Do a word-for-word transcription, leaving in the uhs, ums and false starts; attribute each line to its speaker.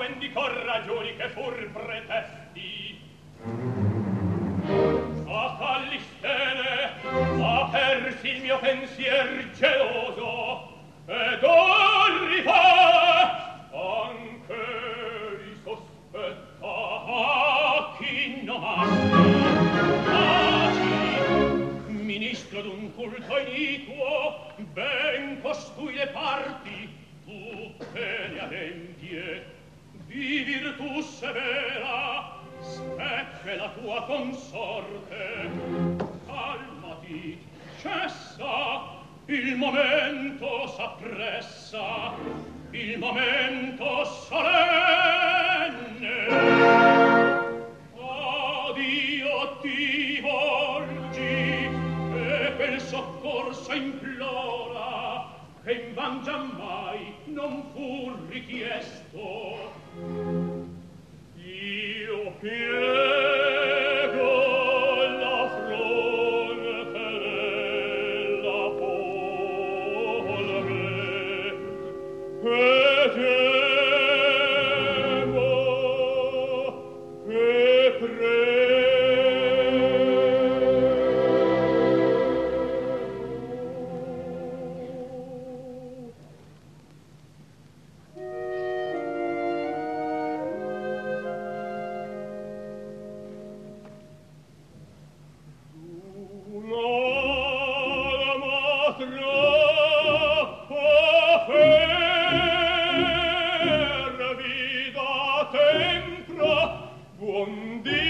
Speaker 1: vendicò ragioni che fur pretesti. A talli stelle apersi il mio pensier geloso ed orrifà anche di sospetta chi non taci ministro d'un culto iniquo ben costui le parti tutte le adempie di virtù severa specche la tua consorte calmati cessa il momento s'appressa il momento solenne addio ti volgi e quel soccorso implora che invan giammai non fu richiesto io piego la fronte della polve e temo e buon Dio